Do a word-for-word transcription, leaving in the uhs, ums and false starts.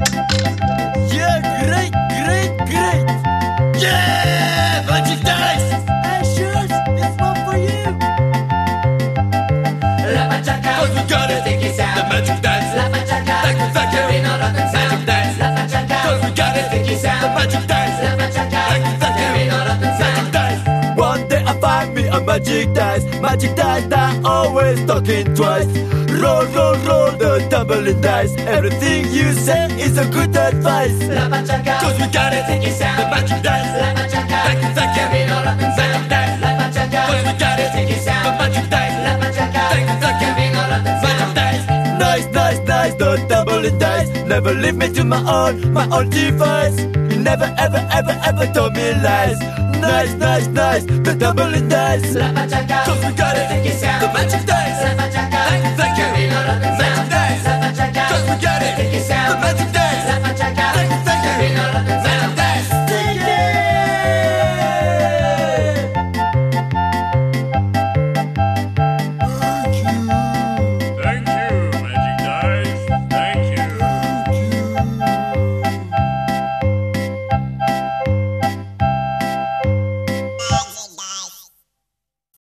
Yeah, great, great, great. Yeah, magic dice. Hey, Shirts, this one for you. La machaca, Cause we got it. sticky sound. The magic dice. La machaca, Thank you, thank you. Vino rotten sound. Magic dice. La machaca, Cause we got it. sticky sound. The magic dice. La machaca, Thank you, thank you. Vino rotten sound. Magic dice. One day I find me a magic dice. Magic dice that always talking twice. Roll, roll, roll the tumbling dice. Everything you say is a good advice. La machaca, Cause we got it. sticky sound. The magic dice. La machaca, Thank you, thank you. Vino rotten sound. Magic dice. La machaca, Cause we got it. sticky sound. The magic dice. La machaca, Thank you, thank you. Vino rotten Magic sound. dice. Nice, nice, nice, the tumbling dice. Never leave me to my own, my own device. You never, ever, ever, ever told me lies. Nice, nice, nice, the tumbling dice. La machaca, Cause we got it. sticky sound. The magic dice. La machaca, Thank you, thank you. Vino rotten sound. Magic dice. La machaca, Cause we got it. sticky sound. The magic